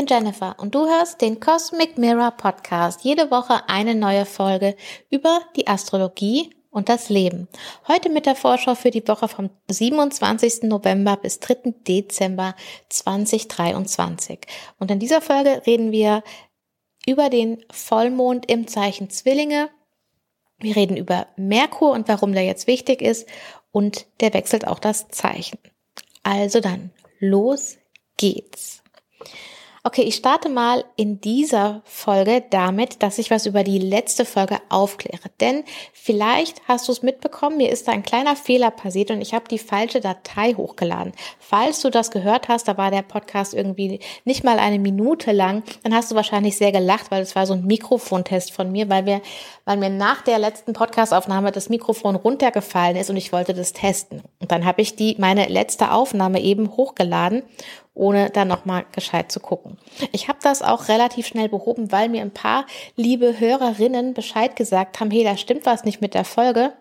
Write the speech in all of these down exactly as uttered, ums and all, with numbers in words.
Jennifer und du hörst den Cosmic Mirror Podcast. Jede Woche eine neue Folge über die Astrologie und das Leben. Heute mit der Vorschau für die Woche vom siebenundzwanzigsten November bis dritten Dezember zweitausenddreiundzwanzig. Und in dieser Folge reden wir über den Vollmond im Zeichen Zwillinge. Wir reden über Merkur und warum der jetzt wichtig ist und der wechselt auch das Zeichen. Also dann, los geht's. Okay, ich starte mal in dieser Folge damit, dass ich was über die letzte Folge aufkläre. Denn vielleicht hast du es mitbekommen, mir ist da ein kleiner Fehler passiert und ich habe die falsche Datei hochgeladen. Falls du das gehört hast, da war der Podcast irgendwie nicht mal eine Minute lang, dann hast du wahrscheinlich sehr gelacht, weil es war so ein Mikrofontest von mir, weil wir, weil mir nach der letzten Podcastaufnahme das Mikrofon runtergefallen ist und ich wollte das testen. Und dann habe ich die meine letzte Aufnahme eben hochgeladen, ohne da nochmal gescheit zu gucken. Ich habe das auch relativ schnell behoben, weil mir ein paar liebe Hörerinnen Bescheid gesagt haben, hey, da stimmt was nicht mit der Folge.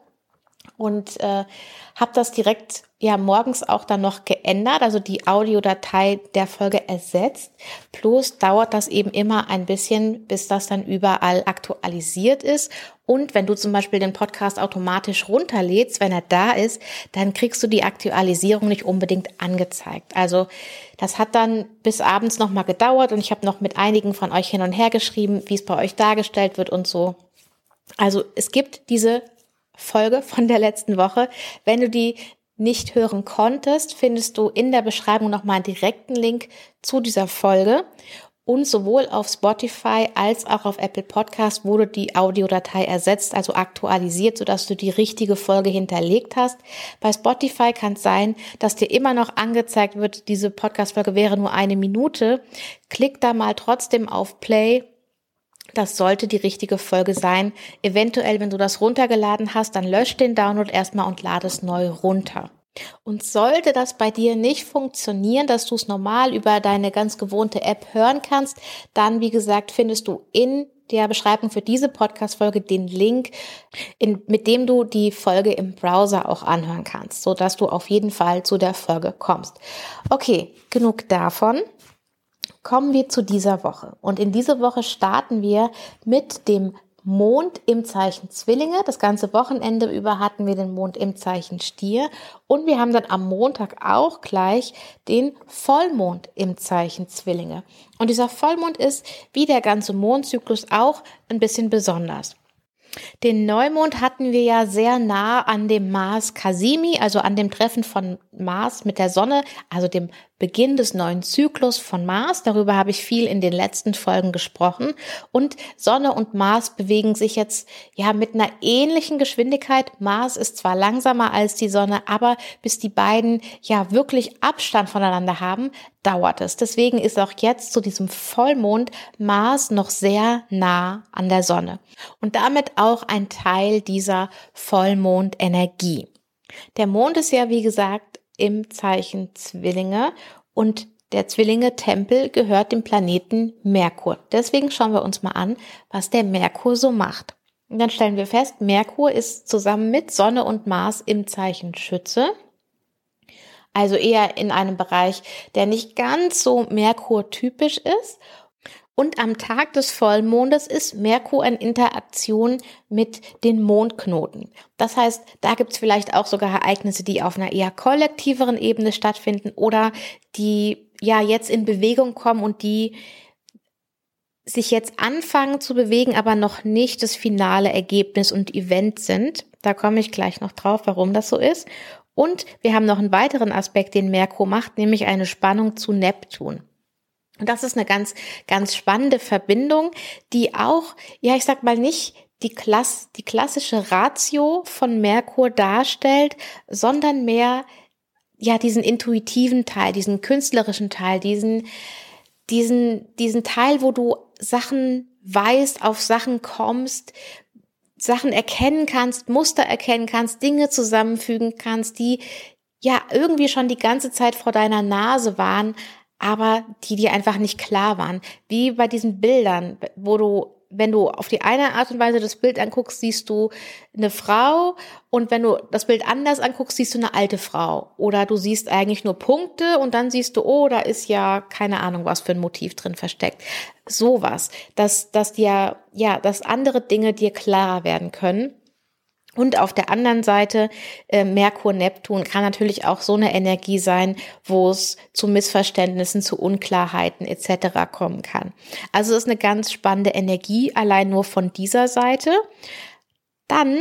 Und äh, habe das direkt ja morgens auch dann noch geändert, also die Audiodatei der Folge ersetzt. Plus dauert das eben immer ein bisschen, bis das dann überall aktualisiert ist. Und wenn du zum Beispiel den Podcast automatisch runterlädst, wenn er da ist, dann kriegst du die Aktualisierung nicht unbedingt angezeigt. Also das hat dann bis abends nochmal gedauert und ich habe noch mit einigen von euch hin und her geschrieben, wie es bei euch dargestellt wird und so. Also es gibt diese Folge von der letzten Woche. Wenn du die nicht hören konntest, findest du in der Beschreibung nochmal einen direkten Link zu dieser Folge. Und sowohl auf Spotify als auch auf Apple Podcast wurde die Audiodatei ersetzt, also aktualisiert, sodass du die richtige Folge hinterlegt hast. Bei Spotify kann es sein, dass dir immer noch angezeigt wird, diese Podcast-Folge wäre nur eine Minute. Klick da mal trotzdem auf Play. Das sollte die richtige Folge sein. Eventuell, wenn du das runtergeladen hast, dann lösch den Download erstmal und lade es neu runter. Und sollte das bei dir nicht funktionieren, dass du es normal über deine ganz gewohnte App hören kannst, dann, wie gesagt, findest du in der Beschreibung für diese Podcast-Folge den Link, in, mit dem du die Folge im Browser auch anhören kannst, sodass du auf jeden Fall zu der Folge kommst. Okay, genug davon. Kommen wir zu dieser Woche. Und in dieser Woche starten wir mit dem Mond im Zeichen Zwillinge. Das ganze Wochenende über hatten wir den Mond im Zeichen Stier. Und wir haben dann am Montag auch gleich den Vollmond im Zeichen Zwillinge. Und dieser Vollmond ist, wie der ganze Mondzyklus, auch ein bisschen besonders. Den Neumond hatten wir ja sehr nah an dem Mars Cassimi, also an dem Treffen von Mars mit der Sonne, also dem Beginn des neuen Zyklus von Mars. Darüber habe ich viel in den letzten Folgen gesprochen. Und Sonne und Mars bewegen sich jetzt ja mit einer ähnlichen Geschwindigkeit. Mars ist zwar langsamer als die Sonne, aber bis die beiden ja wirklich Abstand voneinander haben, dauert es. Deswegen ist auch jetzt zu diesem Vollmond Mars noch sehr nah an der Sonne. Und damit auch ein Teil dieser Vollmondenergie. Der Mond ist ja, wie gesagt, im Zeichen Zwillinge und der Zwillinge-Tempel gehört dem Planeten Merkur. Deswegen schauen wir uns mal an, was der Merkur so macht. Und dann stellen wir fest, Merkur ist zusammen mit Sonne und Mars im Zeichen Schütze. Also eher in einem Bereich, der nicht ganz so Merkur-typisch ist. Und am Tag des Vollmondes ist Merkur in Interaktion mit den Mondknoten. Das heißt, da gibt es vielleicht auch sogar Ereignisse, die auf einer eher kollektiveren Ebene stattfinden oder die ja jetzt in Bewegung kommen und die sich jetzt anfangen zu bewegen, aber noch nicht das finale Ergebnis und Event sind. Da komme ich gleich noch drauf, warum das so ist. Und wir haben noch einen weiteren Aspekt, den Merkur macht, nämlich eine Spannung zu Neptun. Und das ist eine ganz, ganz spannende Verbindung, die auch, ja, ich sag mal nicht die, Klass, die klassische Ratio von Merkur darstellt, sondern mehr, ja, diesen intuitiven Teil, diesen künstlerischen Teil, diesen, diesen, diesen Teil, wo du Sachen weißt, auf Sachen kommst, Sachen erkennen kannst, Muster erkennen kannst, Dinge zusammenfügen kannst, die ja irgendwie schon die ganze Zeit vor deiner Nase waren, aber die dir einfach nicht klar waren. Wie bei diesen Bildern, wo du wenn du auf die eine Art und Weise das Bild anguckst, siehst du eine Frau und wenn du das Bild anders anguckst, siehst du eine alte Frau. Oder du siehst eigentlich nur Punkte und dann siehst du, oh, da ist ja keine Ahnung, was für ein Motiv drin versteckt. Sowas, dass, dass dir, ja, dass andere Dinge dir klarer werden können. Und auf der anderen Seite, äh, Merkur, Neptun kann natürlich auch so eine Energie sein, wo es zu Missverständnissen, zu Unklarheiten et cetera kommen kann. Also es ist eine ganz spannende Energie, allein nur von dieser Seite. Dann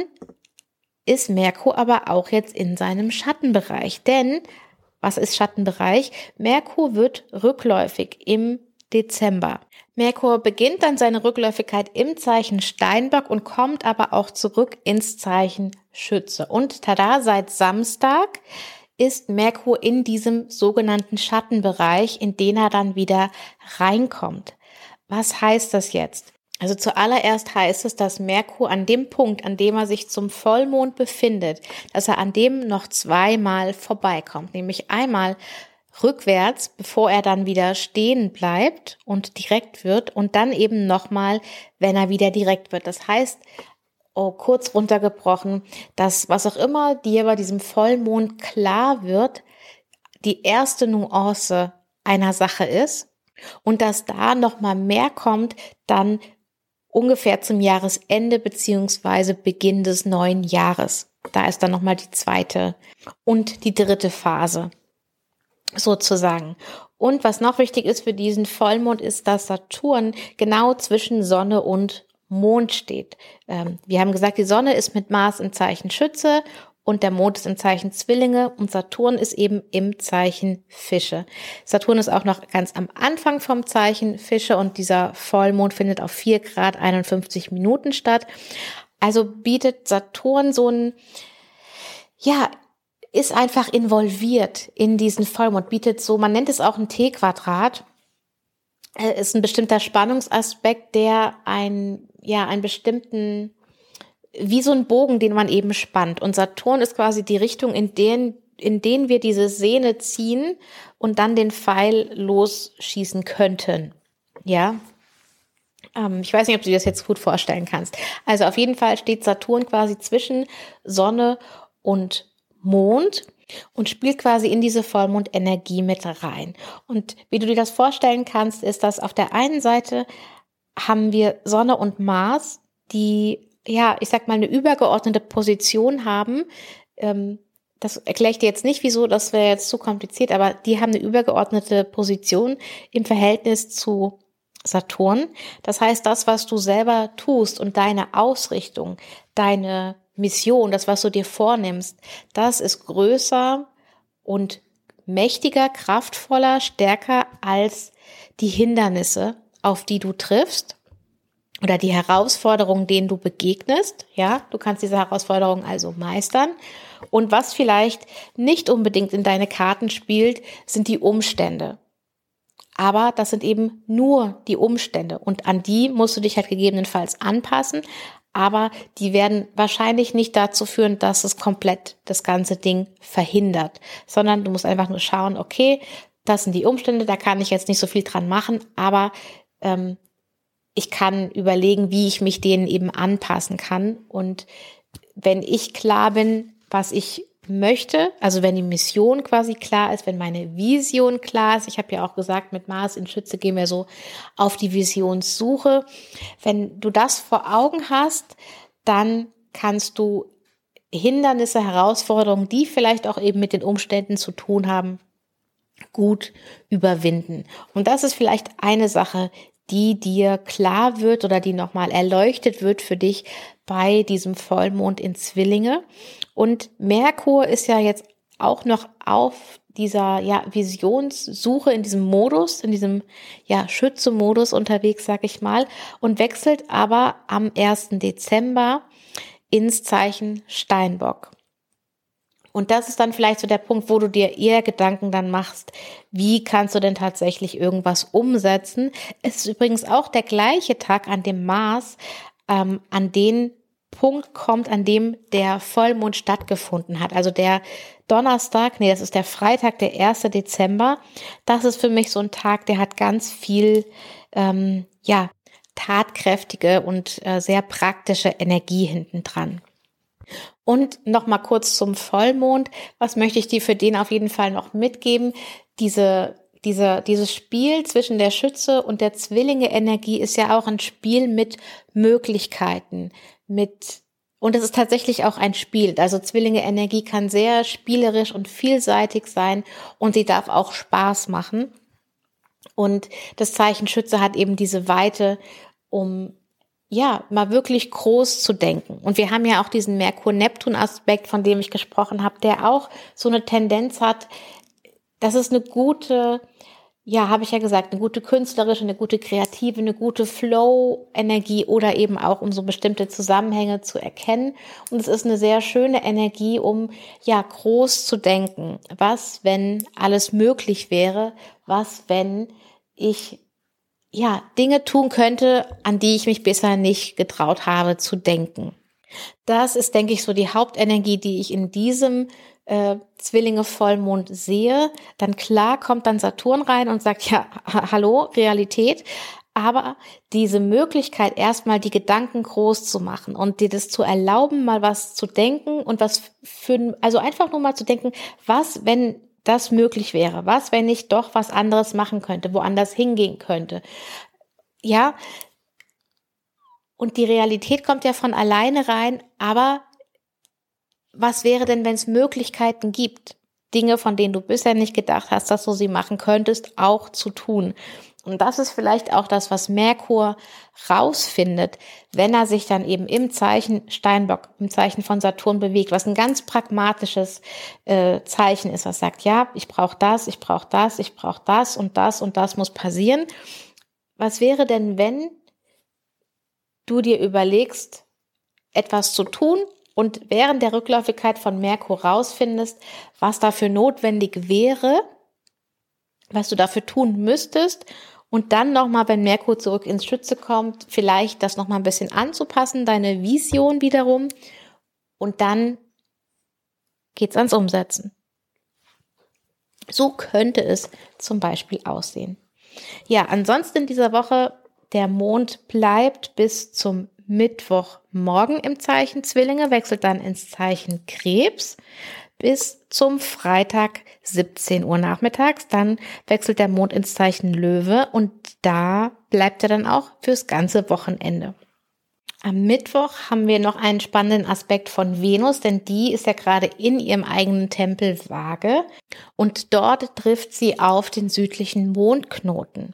ist Merkur aber auch jetzt in seinem Schattenbereich. Denn, was ist Schattenbereich? Merkur wird rückläufig im Dezember. Merkur beginnt dann seine Rückläufigkeit im Zeichen Steinbock und kommt aber auch zurück ins Zeichen Schütze. Und tada, seit Samstag ist Merkur in diesem sogenannten Schattenbereich, in den er dann wieder reinkommt. Was heißt das jetzt? Also zuallererst heißt es, dass Merkur an dem Punkt, an dem er sich zum Vollmond befindet, dass er an dem noch zweimal vorbeikommt, nämlich einmal rückwärts, bevor er dann wieder stehen bleibt und direkt wird und dann eben nochmal, wenn er wieder direkt wird. Das heißt, oh, kurz runtergebrochen, dass was auch immer dir bei diesem Vollmond klar wird, die erste Nuance einer Sache ist und dass da nochmal mehr kommt, dann ungefähr zum Jahresende beziehungsweise Beginn des neuen Jahres. Da ist dann nochmal die zweite und die dritte Phase. Sozusagen. Und was noch wichtig ist für diesen Vollmond, ist, dass Saturn genau zwischen Sonne und Mond steht. Ähm, wir haben gesagt, die Sonne ist mit Mars im Zeichen Schütze und der Mond ist im Zeichen Zwillinge und Saturn ist eben im Zeichen Fische. Saturn ist auch noch ganz am Anfang vom Zeichen Fische und dieser Vollmond findet auf vier Grad einundfünfzig Minuten statt. Also bietet Saturn so ein, ja, ist einfach involviert in diesen Vollmond, bietet so, man nennt es auch ein T-Quadrat, äh, ist ein bestimmter Spannungsaspekt, der ein, ja, einen bestimmten, wie so ein Bogen, den man eben spannt. Und Saturn ist quasi die Richtung, in den, in den wir diese Sehne ziehen und dann den Pfeil losschießen könnten. Ja. Ähm, ich weiß nicht, ob du dir das jetzt gut vorstellen kannst. Also auf jeden Fall steht Saturn quasi zwischen Sonne und Mond und spielt quasi in diese Vollmondenergie mit rein. Und wie du dir das vorstellen kannst, ist, dass auf der einen Seite haben wir Sonne und Mars, die, ja, ich sag mal, eine übergeordnete Position haben. Ähm, das erkläre ich dir jetzt nicht, wieso, das wäre jetzt zu kompliziert, aber die haben eine übergeordnete Position im Verhältnis zu Saturn. Das heißt, das, was du selber tust und deine Ausrichtung, deine Mission, das, was du dir vornimmst, das ist größer und mächtiger, kraftvoller, stärker als die Hindernisse, auf die du triffst oder die Herausforderungen, denen du begegnest. Ja, du kannst diese Herausforderungen also meistern. Und was vielleicht nicht unbedingt in deine Karten spielt, sind die Umstände. Aber das sind eben nur die Umstände und an die musst du dich halt gegebenenfalls anpassen. Aber die werden wahrscheinlich nicht dazu führen, dass es komplett das ganze Ding verhindert, sondern du musst einfach nur schauen, okay, das sind die Umstände, da kann ich jetzt nicht so viel dran machen, aber ähm, ich kann überlegen, wie ich mich denen eben anpassen kann. Und wenn ich klar bin, was ich möchte, also wenn die Mission quasi klar ist, wenn meine Vision klar ist, ich habe ja auch gesagt, mit Mars in Schütze gehen wir so auf die Visionssuche. Wenn du das vor Augen hast, dann kannst du Hindernisse, Herausforderungen, die vielleicht auch eben mit den Umständen zu tun haben, gut überwinden. Und das ist vielleicht eine Sache, die dir klar wird oder die nochmal erleuchtet wird für dich bei diesem Vollmond in Zwillinge. Und Merkur ist ja jetzt auch noch auf dieser ja, Visionssuche in diesem Modus, in diesem ja, Schütze-Modus unterwegs, sag ich mal, und wechselt aber am ersten Dezember ins Zeichen Steinbock. Und das ist dann vielleicht so der Punkt, wo du dir eher Gedanken dann machst, wie kannst du denn tatsächlich irgendwas umsetzen. Es ist übrigens auch der gleiche Tag, an dem Mars ähm, an den Punkt kommt, an dem der Vollmond stattgefunden hat. Also der Donnerstag, nee, das ist der Freitag, der erste Dezember. Das ist für mich so ein Tag, der hat ganz viel, ähm, ja, tatkräftige und äh, sehr praktische Energie hinten dran. Und noch mal kurz zum Vollmond. Was möchte ich dir für den auf jeden Fall noch mitgeben? Diese, diese, dieses Spiel zwischen der Schütze und der Zwillinge-Energie ist ja auch ein Spiel mit Möglichkeiten, mit, und es ist tatsächlich auch ein Spiel. Also Zwillinge-Energie kann sehr spielerisch und vielseitig sein und sie darf auch Spaß machen. Und das Zeichen Schütze hat eben diese Weite, um ja, mal wirklich groß zu denken. Und wir haben ja auch diesen Merkur-Neptun-Aspekt, von dem ich gesprochen habe, der auch so eine Tendenz hat, das ist eine gute, ja, habe ich ja gesagt, eine gute künstlerische, eine gute kreative, eine gute Flow-Energie oder eben auch, um so bestimmte Zusammenhänge zu erkennen. Und es ist eine sehr schöne Energie, um, ja, groß zu denken. Was, wenn alles möglich wäre? Was, wenn ich ja, Dinge tun könnte, an die ich mich bisher nicht getraut habe zu denken. Das ist, denke ich, so die Hauptenergie, die ich in diesem äh, Zwillinge-Vollmond sehe. Dann klar kommt dann Saturn rein und sagt, ja, ha- hallo, Realität. Aber diese Möglichkeit, erstmal die Gedanken groß zu machen und dir das zu erlauben, mal was zu denken und was für, also einfach nur mal zu denken, was, wenn das möglich wäre. Was, wenn ich doch was anderes machen könnte, woanders hingehen könnte? Ja, und die Realität kommt ja von alleine rein, aber was wäre denn, wenn es Möglichkeiten gibt, Dinge, von denen du bisher nicht gedacht hast, dass du sie machen könntest, auch zu tun? Und das ist vielleicht auch das, was Merkur rausfindet, wenn er sich dann eben im Zeichen Steinbock, im Zeichen von Saturn bewegt, was ein ganz pragmatisches äh, Zeichen ist, was sagt, ja, ich brauche das, ich brauche das, ich brauche das und das und das muss passieren. Was wäre denn, wenn du dir überlegst, etwas zu tun und während der Rückläufigkeit von Merkur rausfindest, was dafür notwendig wäre, was du dafür tun müsstest, und dann nochmal, wenn Merkur zurück ins Schütze kommt, vielleicht das nochmal ein bisschen anzupassen, deine Vision wiederum, und dann geht's ans Umsetzen. So könnte es zum Beispiel aussehen. Ja, ansonsten in dieser Woche, der Mond bleibt bis zum Mittwochmorgen im Zeichen Zwillinge, wechselt dann ins Zeichen Krebs bis zum Freitag siebzehn Uhr nachmittags. Dann wechselt der Mond ins Zeichen Löwe und da bleibt er dann auch fürs ganze Wochenende. Am Mittwoch haben wir noch einen spannenden Aspekt von Venus, denn die ist ja gerade in ihrem eigenen Tempel Waage und dort trifft sie auf den südlichen Mondknoten.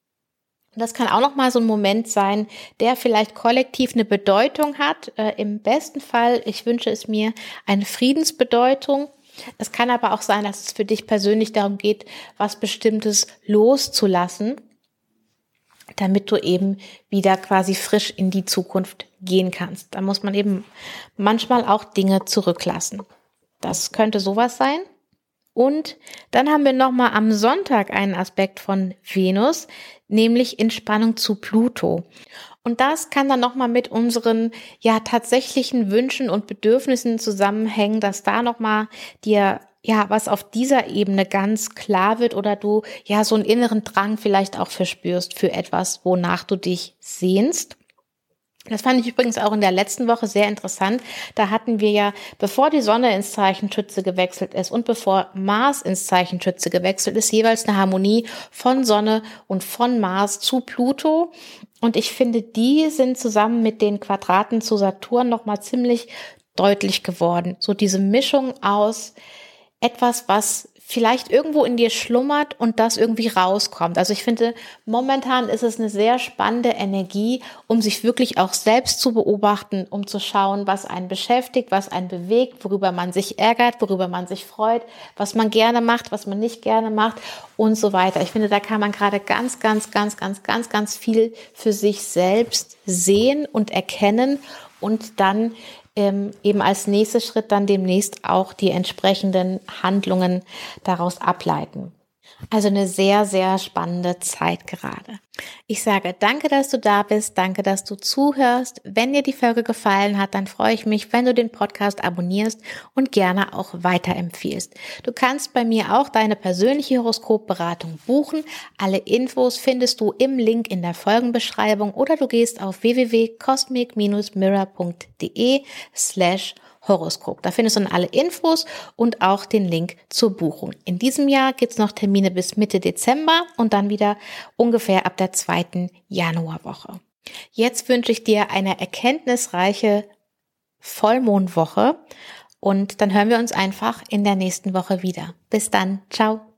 Das kann auch noch mal so ein Moment sein, der vielleicht kollektiv eine Bedeutung hat. Äh, im besten Fall, ich wünsche es mir, eine Friedensbedeutung. Es kann aber auch sein, dass es für dich persönlich darum geht, was Bestimmtes loszulassen, damit du eben wieder quasi frisch in die Zukunft gehen kannst. Da muss man eben manchmal auch Dinge zurücklassen. Das könnte sowas sein. Und dann haben wir nochmal am Sonntag einen Aspekt von Venus, nämlich in Spannung zu Pluto. Und das kann dann nochmal mit unseren ja tatsächlichen Wünschen und Bedürfnissen zusammenhängen, dass da nochmal dir ja was auf dieser Ebene ganz klar wird oder du ja so einen inneren Drang vielleicht auch verspürst für etwas, wonach du dich sehnst. Das fand ich übrigens auch in der letzten Woche sehr interessant. Da hatten wir ja, bevor die Sonne ins Zeichen Schütze gewechselt ist und bevor Mars ins Zeichen Schütze gewechselt ist, jeweils eine Harmonie von Sonne und von Mars zu Pluto. Und ich finde, die sind zusammen mit den Quadraten zu Saturn nochmal ziemlich deutlich geworden. So diese Mischung aus etwas, was vielleicht irgendwo in dir schlummert und das irgendwie rauskommt. Also ich finde, momentan ist es eine sehr spannende Energie, um sich wirklich auch selbst zu beobachten, um zu schauen, was einen beschäftigt, was einen bewegt, worüber man sich ärgert, worüber man sich freut, was man gerne macht, was man nicht gerne macht und so weiter. Ich finde, da kann man gerade ganz, ganz, ganz, ganz, ganz, ganz viel für sich selbst sehen und erkennen und dann Ähm, eben als nächster Schritt dann demnächst auch die entsprechenden Handlungen daraus ableiten. Also eine sehr, sehr spannende Zeit gerade. Ich sage danke, dass du da bist. Danke, dass du zuhörst. Wenn dir die Folge gefallen hat, dann freue ich mich, wenn du den Podcast abonnierst und gerne auch weiterempfiehlst. Du kannst bei mir auch deine persönliche Horoskopberatung buchen. Alle Infos findest du im Link in der Folgenbeschreibung oder du gehst auf w w w punkt cosmic Bindestrich mirror punkt de slash Horoskop. Da findest du dann alle Infos und auch den Link zur Buchung. In diesem Jahr gibt's noch Termine bis Mitte Dezember und dann wieder ungefähr ab der zweiten Januarwoche. Jetzt wünsche ich dir eine erkenntnisreiche Vollmondwoche und dann hören wir uns einfach in der nächsten Woche wieder. Bis dann. Ciao.